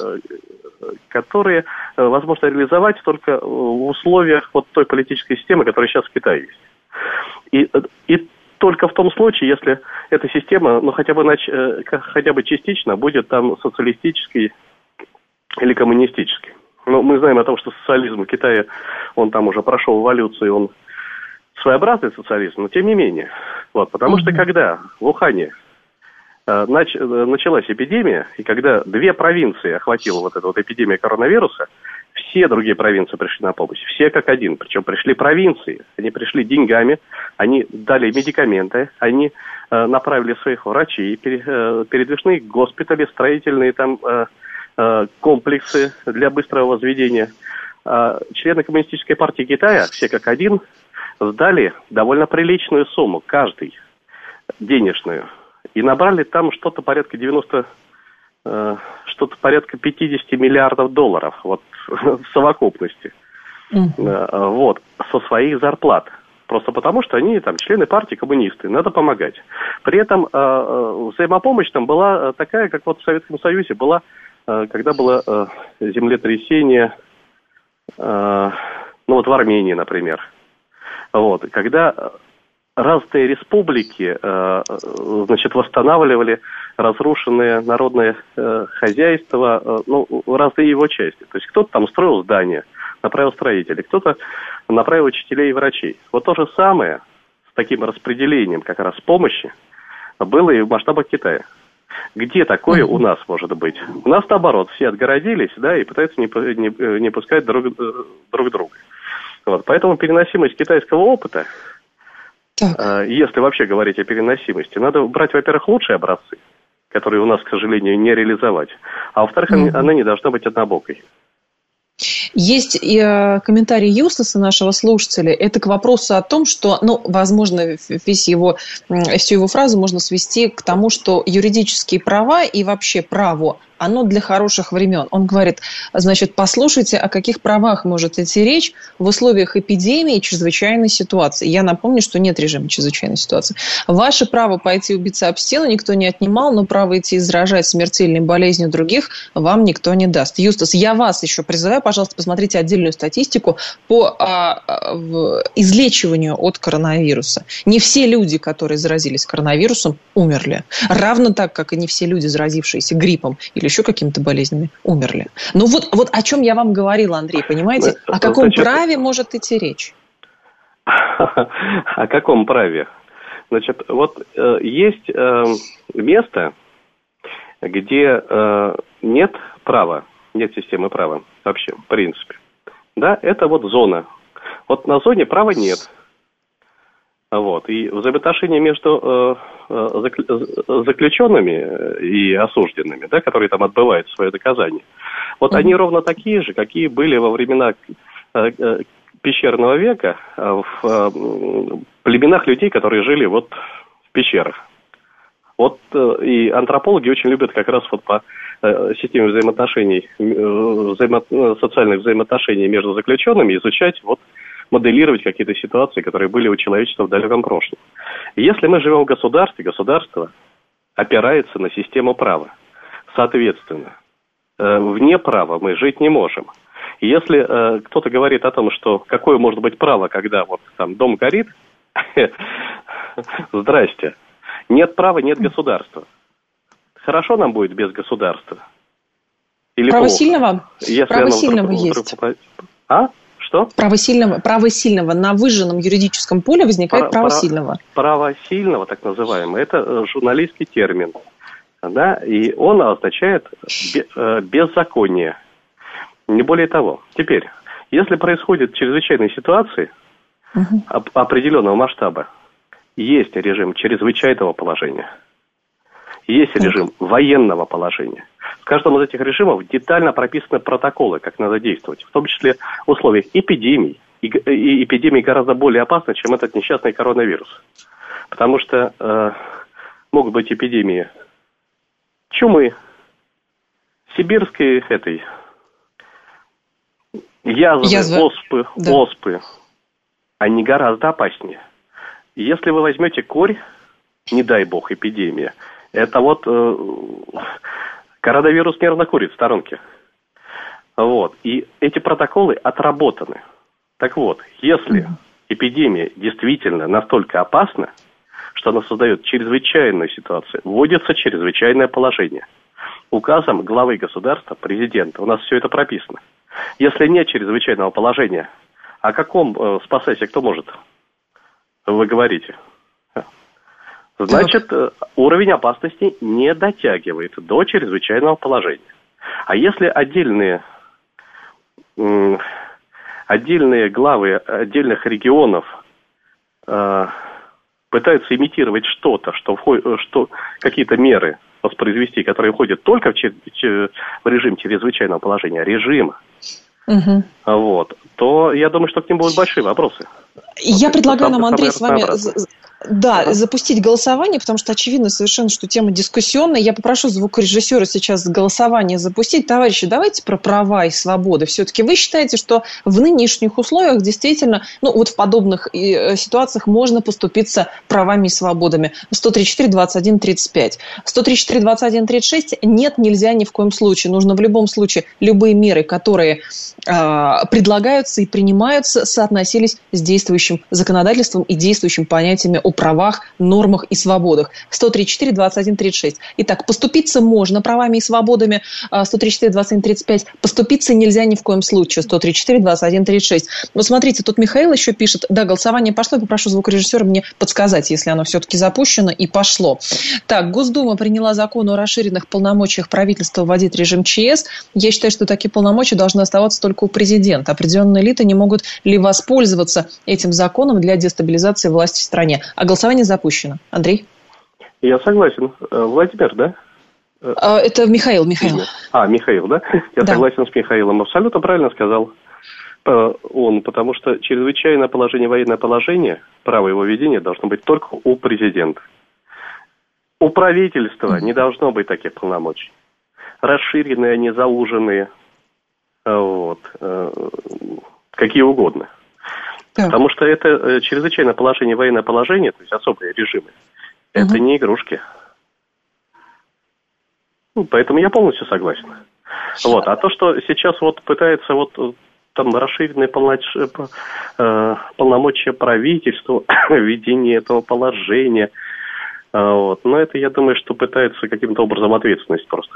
которые возможно реализовать только в условиях вот той политической системы, которая сейчас в Китае есть. И, и только в том случае, если эта система, ну, хотя бы, нач... хотя бы частично будет там социалистической или коммунистической. Ну, мы знаем о том, что социализм в Китае, он там уже прошел эволюцию, он своеобразный социализм, но тем не менее. Вот, потому mm-hmm. что когда в Ухане э, нач, э, началась эпидемия, и когда две провинции охватила вот эта вот эпидемия коронавируса, все другие провинции пришли на помощь, все как один. Причем пришли провинции, они пришли деньгами, они дали медикаменты, они э, направили своих врачей, пере, э, передвижные госпитали, строительные там э, э, комплексы для быстрого возведения. Э, члены Коммунистической партии Китая, все как один, сдали довольно приличную сумму, каждый, денежную, и набрали там что-то порядка девяносто, э, что-то порядка пятьдесят миллиардов долларов, вот, в совокупности, mm-hmm. э, вот, со своих зарплат. Просто потому, что они там члены партии коммунисты, надо помогать. При этом э, взаимопомощь там была такая, как вот в Советском Союзе была, э, когда было э, землетрясение, э, ну вот в Армении, например. Вот, когда разные республики, э, значит, восстанавливали разрушенное народное э, хозяйство, э, ну, разные его части. То есть кто-то там строил здания, направил строителей, кто-то направил учителей и врачей. Вот то же самое с таким распределением как раз помощи было и в масштабах Китая. Где такое у нас может быть? У нас, наоборот, все отгородились, да, и пытаются не, не, не пускать друг, друг друга. Вот, поэтому переносимость китайского опыта, э, если вообще говорить о переносимости, надо брать, во-первых, лучшие образцы, которые у нас, к сожалению, не реализовать, а во-вторых, mm-hmm. она, она не должна быть однобокой. Есть и э, комментарий Юстаса, нашего слушателя. Это к вопросу о том, что, ну, возможно, весь его, всю его фразу можно свести к тому, что юридические права и вообще право, оно для хороших времен. Он говорит, значит, послушайте, о каких правах может идти речь в условиях эпидемии и чрезвычайной ситуации. Я напомню, что нет режима чрезвычайной ситуации. Ваше право пойти убиться об стену никто не отнимал, но право идти заражать смертельной болезнью других вам никто не даст. Юстас, я вас еще призываю, пожалуйста, посмотрите отдельную статистику по а, а, в, излечиванию от коронавируса. Не все люди, которые заразились коронавирусом, умерли. Равно так, как и не все люди, заразившиеся гриппом или еще какими-то болезнями, умерли. Ну вот, вот о чем я вам говорила, Андрей, понимаете? О каком Значит, праве может идти речь? О каком праве? Значит, вот э, есть э, место, где э, нет права, нет системы права вообще, в принципе. Да, это вот зона. Вот на зоне права нет. Вот. И взаимоотношения между э, заключенными и осужденными, да, которые там отбывают свое наказание, вот mm-hmm. они ровно такие же, какие были во времена э, э, пещерного века э, в э, племенах людей, которые жили вот в пещерах. Вот э, и антропологи очень любят как раз вот по э, системе взаимоотношений, э, взаимо, социальных взаимоотношений между заключенными изучать вот моделировать какие-то ситуации, которые были у человечества в далеком прошлом. Если мы живем в государстве, государство опирается на систему права. Соответственно, э, вне права мы жить не можем. И если э, кто-то говорит о том, что какое может быть право, когда вот там дом горит, здрасте, нет права, нет государства. Хорошо нам будет без государства? Или право плохо? Сильного? Если право сильного вдруг, есть. Вдруг... А? Что? Право сильного, право сильного на выжженном юридическом поле возникает право, право сильного. Право сильного, так называемое, это журналистский термин. Да? И он означает беззаконие. Не более того. Теперь, если происходят чрезвычайные ситуации угу. определенного масштаба, есть режим чрезвычайного положения, есть так. режим военного положения. В каждом из этих режимов детально прописаны протоколы, как надо действовать, в том числе в условиях эпидемий. И, и эпидемии гораздо более опасны, чем этот несчастный коронавирус. Потому что э, могут быть эпидемии чумы, сибирской этой, язвы, Язва. оспы, Да. оспы. Они гораздо опаснее. Если вы возьмете корь, не дай бог, эпидемия, это вот э, коронавирус нервно курит в сторонке. Вот. И эти протоколы отработаны. Так вот, если эпидемия действительно настолько опасна, что она создает чрезвычайную ситуацию, вводится чрезвычайное положение. Указом главы государства, президента, у нас все это прописано. Если нет чрезвычайного положения, о каком э, спасайся кто может, вы говорите? Значит, э, уровень опасности не дотягивает до чрезвычайного положения. А если отдельные... Э, Отдельные главы отдельных регионов э, пытаются имитировать что-то, что, входит, что какие-то меры воспроизвести, которые входят только в, чер, чер, в режим чрезвычайного положения, режима, угу. вот, то я думаю, что к ним будут большие вопросы. Я вот, предлагаю нам, Андрей, с вами... Да, ага. запустить голосование, потому что очевидно совершенно, что тема дискуссионная. Я попрошу звукорежиссера сейчас голосование запустить. Товарищи, давайте про права и свободы. Все-таки вы считаете, что в нынешних условиях действительно, ну вот в подобных ситуациях можно поступиться правами и свободами? сто тридцать четыре двадцать один тридцать пять. сто тридцать четыре двадцать один тридцать шесть нет, нельзя ни в коем случае. Нужно в любом случае любые меры, которые э, предлагаются и принимаются, соотносились с действующим законодательством и действующими понятиями о правах, нормах и свободах. сто тридцать четыре двадцать один тридцать шесть. Итак, поступиться можно правами и свободами. сто тридцать четыре двадцать один тридцать пять. Поступиться нельзя ни в коем случае. сто тридцать четыре двадцать один тридцать шесть. Вот смотрите, тут Михаил еще пишет. Да, голосование пошло. Я попрошу звукорежиссера мне подсказать, если оно все-таки запущено и пошло. Так, Госдума приняла закон о расширенных полномочиях правительства вводить режим ЧС. Я считаю, что такие полномочия должны оставаться только у президента. Определенные элиты не могут ли воспользоваться этим законом для дестабилизации власти в стране. А голосование запущено. Андрей? Я согласен. Владимир, да? Это Михаил. Михаил. А, Михаил, да? Я да. согласен с Михаилом. Абсолютно правильно сказал он, потому что чрезвычайное положение, военное положение, право его ведения должно быть только у президента. У правительства не должно быть таких полномочий. Расширенные, они зауженные, вот, какие угодно. Так. Потому что это чрезвычайное положение, военное положение, то есть особые режимы, угу. это не игрушки. Ну, поэтому я полностью согласен. Вот. А то, что сейчас вот пытается вот там расширенные полномочия, полномочия правительству, введение этого положения, вот. Но это, я думаю, что пытается каким-то образом ответственность просто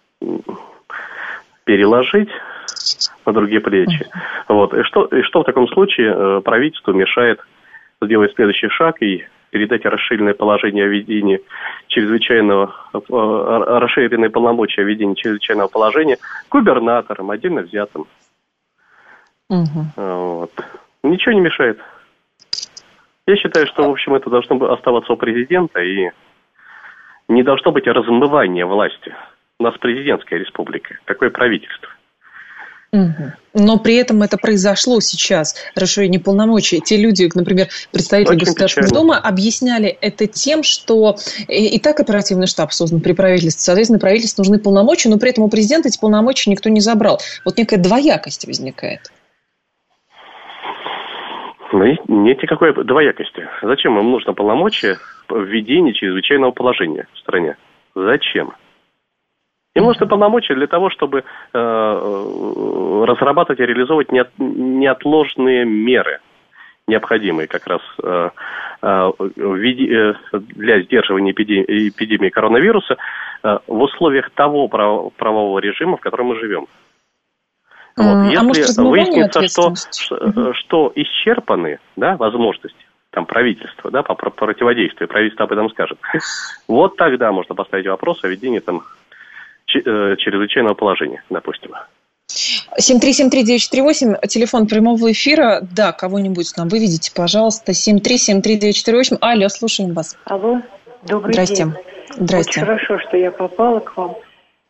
переложить на другие плечи. Вот. И что, и что в таком случае правительству мешает сделать следующий шаг и передать расширенное положение о ведении чрезвычайного, расширенные полномочия о ведении чрезвычайного положения губернаторам, отдельно взятым. Угу. Вот. Ничего не мешает. Я считаю, что, в общем, это должно оставаться у президента, и не должно быть размывания власти. У нас президентская республика. Какое правительство? Угу. Но при этом это произошло сейчас, расширение полномочий. Те люди, например, представители Очень Государственной печально. Думы, объясняли это тем, что и, и так оперативный штаб создан при правительстве. Соответственно, правительству нужны полномочия, но при этом у президента эти полномочия никто не забрал. Вот некая двоякость возникает. Нет никакой двоякости. Зачем им нужно полномочия в введении чрезвычайного положения в стране? Зачем? Им нужны полномочия для того, чтобы э, разрабатывать и реализовывать неот, неотложные меры, необходимые как раз э, э, виде, э, для сдерживания эпидемии, эпидемии коронавируса э, в условиях того прав, правового режима, в котором мы живем. Вот. А если выяснится, что, что, что исчерпаны, да, возможности там, правительства, да, по противодействию, правительство об этом скажет, вот тогда можно поставить вопрос о введении там, чрезвычайного положения, допустим. семь три семь три девять четыре восемь, телефон прямого эфира. Да, кого-нибудь нам выведите, пожалуйста. семь три семь три девять четыре восемь. Алло, слушаем вас. Алло, добрый Здрасте. день. Здрасте. Очень хорошо, что я попала к вам.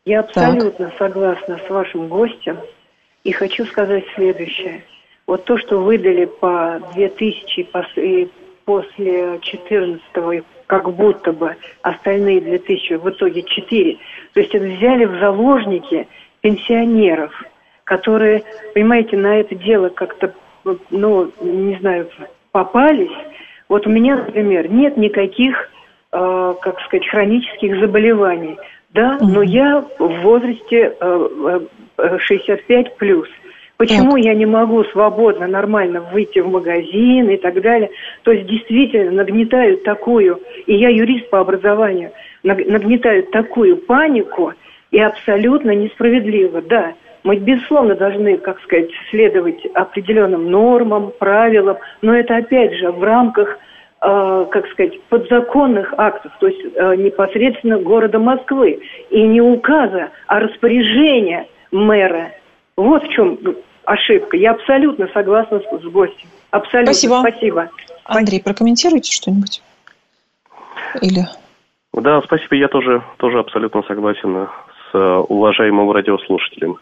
Я абсолютно так. согласна с вашим гостем и хочу сказать следующее. Вот то, что выдали по две тысячи и после четырнадцатого, как будто бы остальные две тысячи, в итоге четыре. То есть это взяли в заложники пенсионеров, которые, понимаете, на это дело как-то, ну, не знаю, попались. Вот у меня, например, нет никаких, э, как сказать, хронических заболеваний. Да, но я в возрасте э, шестьдесят пять плюс. Почему так. я не могу свободно, нормально выйти в магазин и так далее? То есть действительно нагнетают такую, и я юрист по образованию, нагнетают такую панику, и абсолютно несправедливо. Да, мы, безусловно, должны, как сказать, следовать определенным нормам, правилам, но это, опять же, в рамках, э, как сказать, подзаконных актов, то есть э, непосредственно города Москвы, и не указа, а распоряжения мэра. Вот в чем ошибка. Я абсолютно согласна с, с гостем. Абсолютно. Спасибо. Спасибо. Андрей, прокомментируйте что-нибудь? Или... Да, спасибо. Я тоже, тоже абсолютно согласен с уважаемым радиослушателем.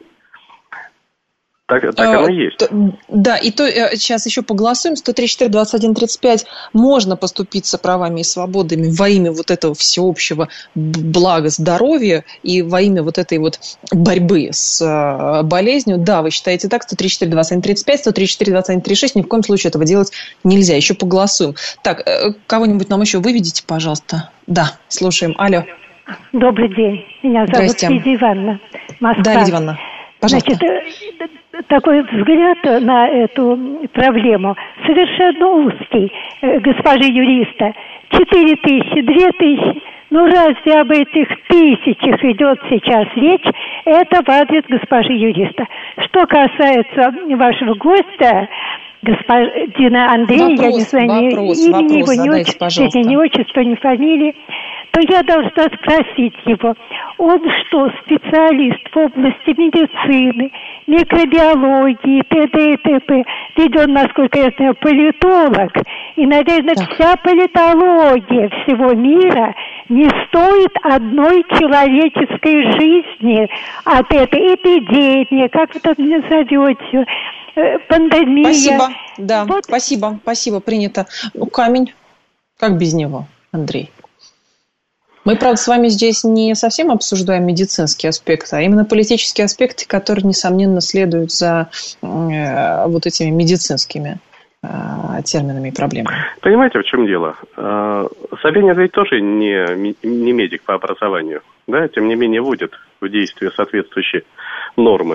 Так, так а, оно и есть. То, да, и то сейчас еще поголосуем. сто тридцать четыре двадцать один тридцать пять. Можно поступиться правами и свободами во имя вот этого всеобщего блага, здоровья и во имя вот этой вот борьбы с болезнью. Да, вы считаете так. сто тридцать четыре двадцать один тридцать пять, сто тридцать четыре двадцать один тридцать шесть. Ни в коем случае этого делать нельзя. Еще поголосуем. Так, кого-нибудь нам еще выведите, пожалуйста. Да, слушаем. Алло. Добрый день. Меня зовут Лидия Ивановна. Москва. Да, Лидия Ивановна. Пожалуйста. Значит, такой взгляд на эту проблему совершенно узкий, госпожи юриста. Четыре тысячи, две тысячи. Ну, разве об этих тысячах идет сейчас речь? Это в адрес госпожи юриста. Что касается вашего гостя, господина Андрея, вопрос, я не знаю, вопрос, ни вопрос, его, ни задайте, отчество, ни отчество, ни фамилии, то я должна спросить его, он что, специалист в области медицины, микробиологии, т.д. и т.п. Ведь он, насколько я знаю, политолог. И, наверное, так. вся политология всего мира не стоит одной человеческой жизни от этой эпидемии, как вы это назовете, пандемия. Спасибо, да, вот. спасибо, спасибо, принято. Ну, камень, как без него, Андрей? Мы, правда, с вами здесь не совсем обсуждаем медицинские аспекты, а именно политические аспекты, которые, несомненно, следуют за э, вот этими медицинскими э, терминами и проблемами. Понимаете, в чем дело? Собянин ведь тоже не, не медик по образованию, да, тем не менее вводит в действие соответствующие нормы.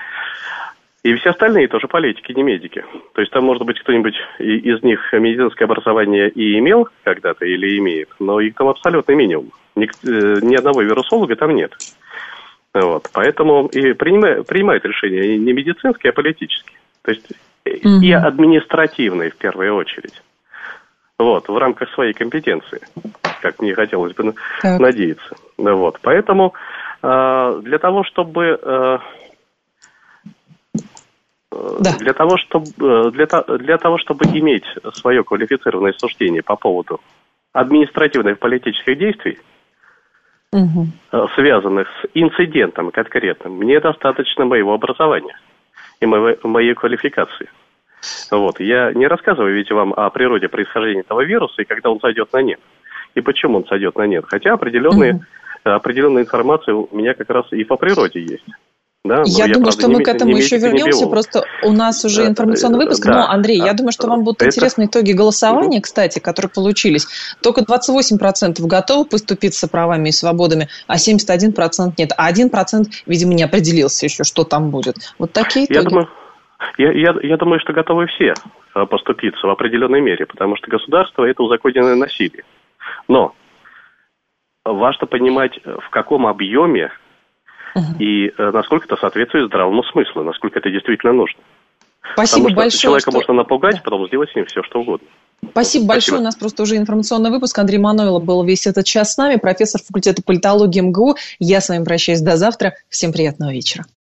И все остальные тоже политики, не медики. То есть там, может быть, кто-нибудь из них медицинское образование и имел когда-то или имеет, но их там абсолютный минимум. Ни, ни одного вирусолога там нет. Вот. Поэтому и принимает, принимает решения не медицинские, а политические. То есть mm-hmm. и административные в первую очередь. Вот, в рамках своей компетенции, как мне хотелось бы так. надеяться. Вот. Поэтому э, для того, чтобы... Э, Да. Для того, чтобы, для, для того, чтобы иметь свое квалифицированное суждение по поводу административных политических действий, угу. связанных с инцидентом конкретным, мне достаточно моего образования и моей, моей квалификации. Вот. Я не рассказываю ведь вам о природе происхождения этого вируса и когда он сойдет на нет. И почему он сойдет на нет. Хотя определенные, угу. определенная информация у меня как раз и по природе есть. Да, я, я думаю, правда, что мы не, к этому еще вернемся, просто у нас уже информационный выпуск. Да, но, Андрей, да, я думаю, что вам будут это... интересны итоги голосования, кстати, которые получились. Только двадцать восемь процентов готовы поступиться правами и свободами, а семьдесят один процент нет. А один процент, видимо, не определился еще, что там будет. Вот такие итоги. Я думаю, я, я, я думаю, что готовы все поступиться в определенной мере, потому что государство – это узаконенное насилие. Но важно понимать, в каком объеме и э, насколько это соответствует здравому смыслу, насколько это действительно нужно. Спасибо Потому что большое. Человека что... можно напугать, да. потом сделать с ним все, что угодно. Спасибо, Спасибо большое. У нас просто уже информационный выпуск. Андрей Манойлов был весь этот час с нами, профессор факультета политологии эм гэ у. Я с вами прощаюсь до завтра. Всем приятного вечера.